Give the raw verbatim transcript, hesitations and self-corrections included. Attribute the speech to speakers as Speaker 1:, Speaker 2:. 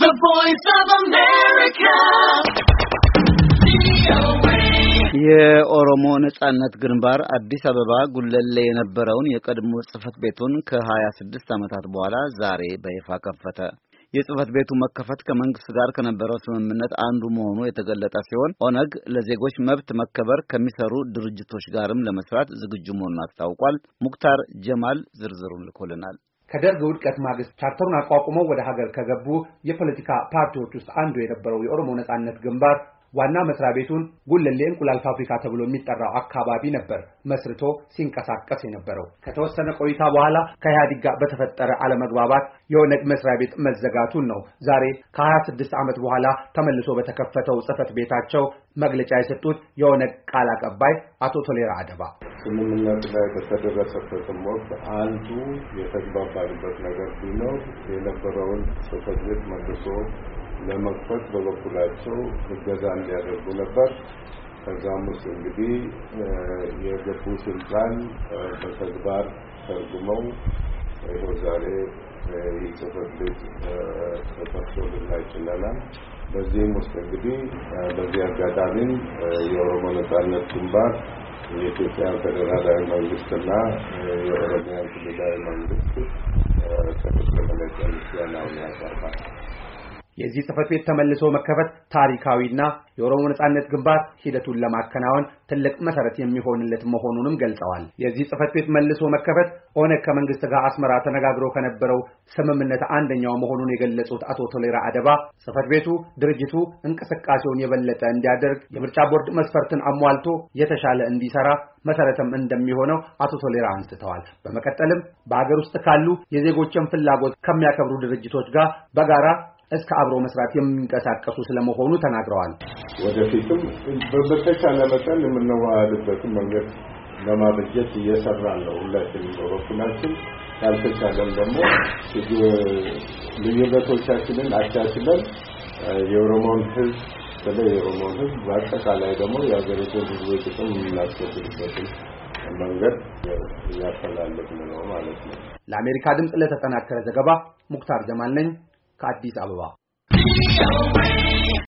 Speaker 1: The Voice of America.
Speaker 2: የኦሮሞ ነጻነት ግንባር አዲስ አበባ ጉለሌ የነበረውን የቀድሞ ጽፈት ቤቱን ከ26 ዓመታት በኋላ ዛሬ በይፋ ከፈተ። የጽፈት ቤቱ መከፈት ከመንግስት ጋር ከነበረው ስምምነት አንዱ መሆኑ የተገለጸ ሲሆን ኦነግ ለዜጎች መብት መከበር ከሚሰሩ ድርጅቶች ጋርም ለመስራት ዝግጁ መሆኑን አስታውቋል። ሙክታር ጀማል ዝርዝሩን ልኮልናል።
Speaker 3: ከደርግ ውድቀት ማግስት ቻርተሩን አቋቁመው ወደ ሀገር ከገቡ የፖለቲካ ፓርቲዎች ውስጥ አንዱ የነበረው የኦሮሞ ነጻነት ግንባር ዋና መስሪያ ቤቱን ጉለሌ እንቁላል ፋብሪካ ተብሎ የሚጠራው አካባቢ ነበር መስርቶ ሲንቀሳቀስ የነበረው። ከተወሰነ ቆይታ በኋላ ከኢህአዴግ ጋር በተፈጠረ አለመግባባት የኦነግ መስሪያ ቤት መዘጋቱን ነው ዛሬ ከ26 ዓመት በኋላ ተመልሶ በተከፈተው ጽፈት ቤታቸው መግለጫ የሰጡት የኦነግ ቃል አቀባይ አቶ ቶሌራ አደባ።
Speaker 4: ስምምነት ላይ በተደረሰበት ወቅት አንዱ የተግባባንበት ነገር ቢኖር የነበረውን ጽፈት ቤት መልሶ ለመክፈት በበኩላቸው እገዛ እንዲያደርጉ ነበር። ከዛም ውስጥ እንግዲህ የገቡትን ፕላን በተግባር ተርጉመው ይኸው ዛሬ ጽፈት ቤት ተከፍቶ ልናይ ችለናል። በዚህም ውስጥ እንግዲህ በዚህ አጋጣሚ የኦሮሞ ነጻነት ግንባር የኢትዮጵያ ፌዴራላዊ መንግስትና የኦሮሚያ ክልላዊ መንግስት ከመለከ ምስጋናውን ያቀርባል።
Speaker 3: የዚህ ጽፈት ቤት ተመልሶ መከፈት ታሪካዊና የኦሮሞ ነጻነት ግንባር ሂደቱን ለማከናወን ትልቅ መሰረት የሚሆንለት መሆኑንም ገልጸዋል። የዚህ ጽፈት ቤት መልሶ መከፈት ኦነግ ከመንግስት ጋር አስመራ ተነጋግሮ ከነበረው ስምምነት አንደኛው መሆኑን የገለጹት አቶ ቶሌራ አደባ ጽፈት ቤቱ ድርጅቱ እንቅስቃሴውን የበለጠ እንዲያደርግ የምርጫ ቦርድ መስፈርትን አሟልቶ የተሻለ እንዲሰራ መሰረትም እንደሚሆነው አቶ ቶሌራ አንስተዋል። በመቀጠልም በአገር ውስጥ ካሉ የዜጎችን ፍላጎት ከሚያከብሩ ድርጅቶች ጋር በጋራ እስከ አብሮ መስራት የሚንቀሳቀሱ ስለመሆኑ ተናግረዋል።
Speaker 4: ወደፊትም በተቻለ መጠን የምንዋሃድበት መንገድ ለማበጀት እየሰራን ነው። ሁላችንም በበኩላችን ካልተቻለም ደግሞ ልዩነቶቻችንን አቻችለን የኦሮሞን ህዝብ በተለይ የኦሮሞን ህዝብ በአጠቃላይ ደግሞ የሀገሪቱን ህዝቦች ጥቅም የምናስከብርበትን መንገድ እያፈላለግን ነው ማለት ነው።
Speaker 3: ለአሜሪካ ድምፅ ለተጠናከረ ዘገባ ሙክታር ጀማል ነኝ ከአዲስ አበባ።